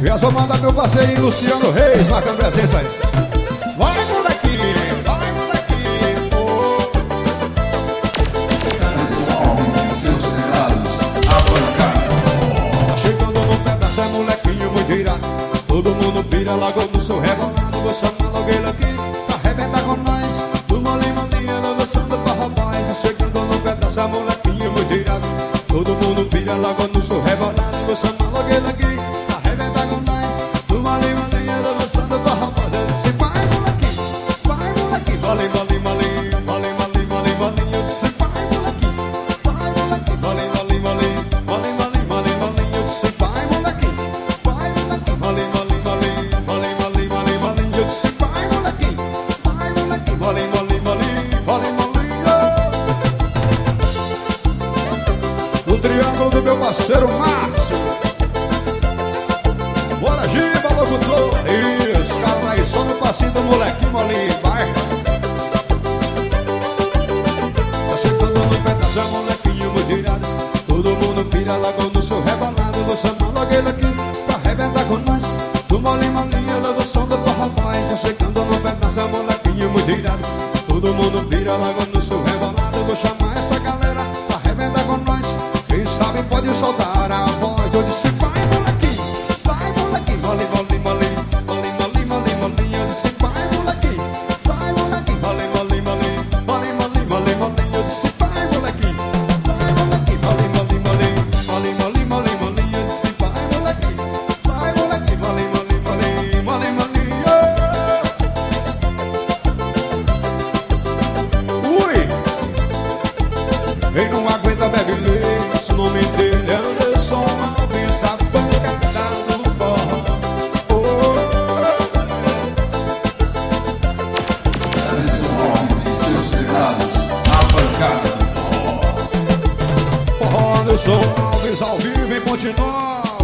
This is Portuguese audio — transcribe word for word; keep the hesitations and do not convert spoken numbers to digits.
Já só manda meu parceirinho Luciano Reis marcando presença aí. Vai, molequinho, vai, molequinho, oh. Os homens e seus teclados, a pancada. Tá chegando no pedaço, é molequinho muito irado. Todo mundo pira logo no seu rebolado. Vou chamar logo ele aqui pra arrebentar com nós. Do molinho, molinha, dançando pra rapaz. Tá chegando no pedaço, é molequinho muito irado. Todo mundo pira logo no seu rebolado. Vou chamar logo ele aqui pra arrebentar com nós. Do molinho, molinha, dançando pra rapaz. Eu disse, vai molequinho, vai molequinho. Molinho, molinho, molinho, molinho, molinho, molinho, molinho. Eu disse, vai molequinho, vai molequinho. Molinho, molinho, molinho, molinho, molinho, molinho, molinho. Eu disse, vai molequinho, vai molequinho. Molinho, molinho, molinho, molinho, molinho, molinho, molinho. Eu disse, vai molequinho, vai molequinho. Molinho, molinho, molinho, molinho, molinho. O triângulo do meu parceiro Márcio. Bora, Giba, locutor. Isso, cara, aí só no passinho do molequinho molinho, vai. Tá chegando no pedaço, é molequinho muito irado. Todo mundo pira logo no seu rebolado. Vou chamar logo ele aqui pra arrebentar com nós. Do molinho, molinho, leva o som do rapaz. Tá chegando no pedaço, é molequinho muito irado. Todo mundo pira logo no seu rebolado. Vou chamar essa galera pra arrebentar com nós. Quem sabe pode soltar a voz. Eu disse, vai molequinho, vai molequinho. Molinho, molinho, molinho, molinho, molinho, molinho, molinho. Eu disse, vai molequinho, vai molequinho. Molinho, molinho, molinho, molinho, molinho, molinho, molinho. Eu disse, vai molequinho, vai molequinho. Molinho, molinho, molinho, molinho, molinho, molinho, molinho. Eu disse, vai molequinho, vai molequinho. Molinho, molinho, molinho, molinho, molinho. Ui! Quem não aguenta bebe leite. O nome dele é Anderson Alves, a pancada do forró. Oh. Os homens e seus teclados, a pancada do forró. Forró Anderson Alves ao vivo em Ponte Nova.